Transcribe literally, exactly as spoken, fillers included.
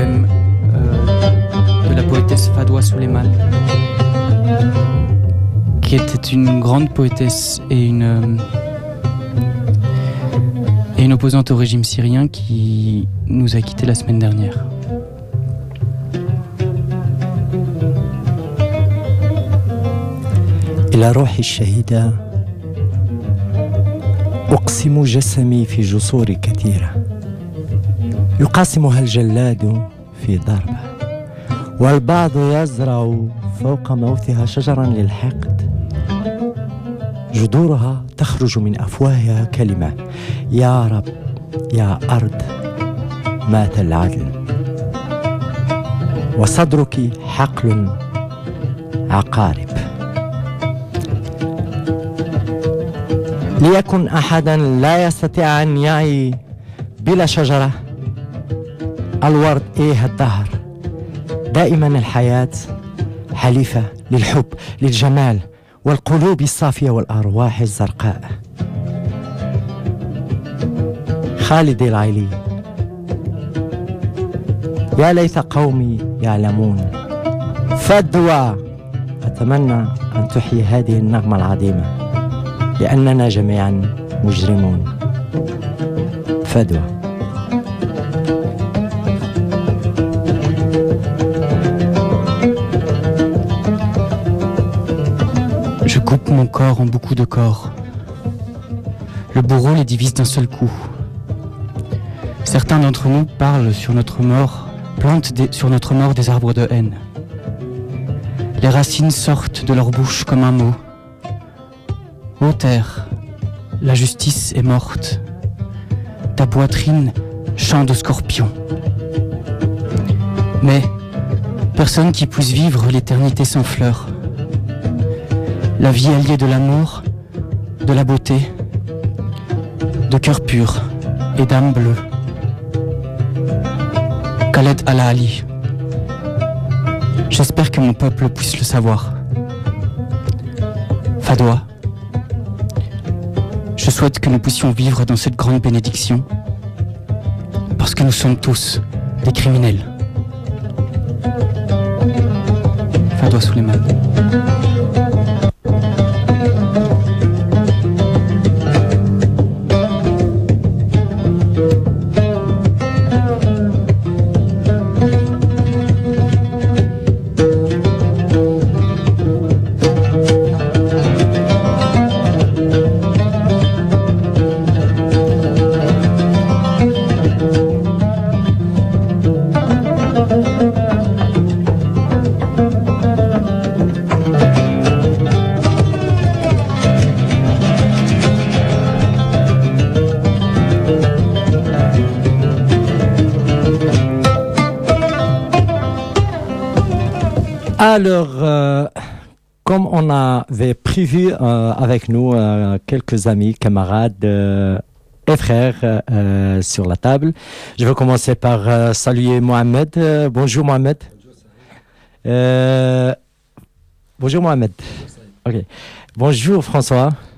poème euh, de la poétesse Fadwa Souleiman, qui était une grande poétesse et une, euh, et une opposante au régime syrien qui nous a quittés la semaine dernière. إلى روحي الشهيدة أقسم جسمي في جسور كثيرة يقاسمها الجلاد في ضربة والبعض يزرع فوق موتها شجرا للحقد جذورها تخرج من أفواهها كلمة يا رب يا أرض مات العدل وصدرك حقل عقارب ليكن أحدا لا يستطيع أن يعي بلا شجرة الورد إيه الدهر دائما الحياة حليفة للحب للجمال والقلوب الصافية والأرواح الزرقاء خالد العيلي يا ليت قومي يعلمون فدوى أتمنى أن تحيي هذه النغمة العظيمة لأننا جميعا مجرمون فدوى. Je coupe mon corps en beaucoup de corps. Le bourreau les divise d'un seul coup. Certains d'entre nous parlent sur notre mort, plantent des, sur notre mort des arbres de haine. Les racines sortent de leur bouche comme un mot. Ô terre, la justice est morte. Ta poitrine, chant de scorpion. Mais personne qui puisse vivre l'éternité sans fleurs. La vie alliée de l'amour, de la beauté, de cœur pur et d'âme bleue. Khaled Al-Ali. J'espère que mon peuple puisse le savoir. Fadwa. Je souhaite que nous puissions vivre dans cette grande bénédiction, parce que nous sommes tous des criminels. Fadwa Souleiman. Alors, euh, comme on avait prévu euh, avec nous euh, quelques amis, camarades euh, et frères euh, sur la table, je vais commencer par euh, saluer Mohamed. Euh, bonjour Mohamed. Bonjour, euh, bonjour Mohamed. Bonjour, okay. Bonjour François.